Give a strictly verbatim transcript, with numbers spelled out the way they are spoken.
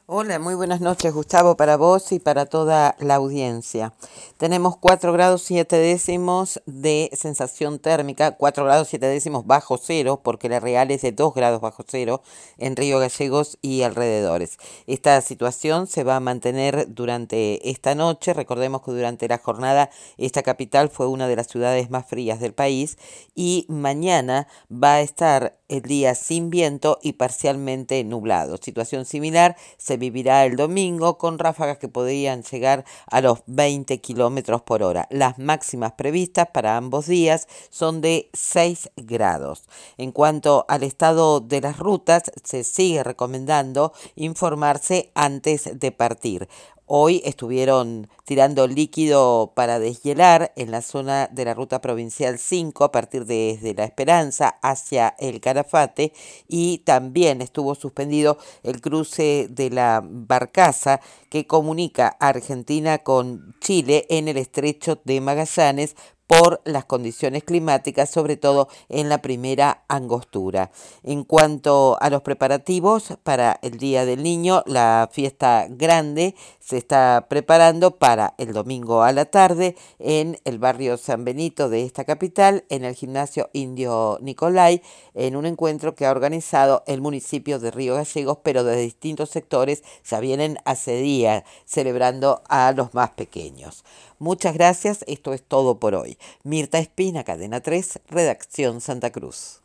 Hola, muy buenas noches, Gustavo, para vos y para toda la audiencia. Tenemos cuatro grados siete décimos de sensación térmica, cuatro grados siete décimos bajo cero, porque la real es de dos grados bajo cero en Río Gallegos y alrededores. Esta situación se va a mantener durante esta noche. Recordemos que durante la jornada esta capital fue una de las ciudades más frías del país y mañana va a estar el día sin viento y parcialmente nublado. Situación similar se vivirá el domingo con ráfagas que podrían llegar a los veinte kilómetros por hora. Las máximas previstas para ambos días son de seis grados. En cuanto al estado de las rutas, se sigue recomendando informarse antes de partir. Hoy estuvieron tirando líquido para deshielar en la zona de la ruta provincial cinco a partir de desde La Esperanza hacia el Calafate, y también estuvo suspendido el cruce de la Barcaza que comunica a Argentina con Chile en el estrecho de Magallanes por las condiciones climáticas, sobre todo en la primera angostura. En cuanto a los preparativos para el Día del Niño, la fiesta grande se está preparando para el domingo a la tarde en el barrio San Benito de esta capital, en el gimnasio Indio Nicolai, en un encuentro que ha organizado el municipio de Río Gallegos, pero de distintos sectores ya vienen hace días celebrando a los más pequeños. Muchas gracias, esto es todo por hoy. Mirta Espina, Cadena tres, Redacción Santa Cruz.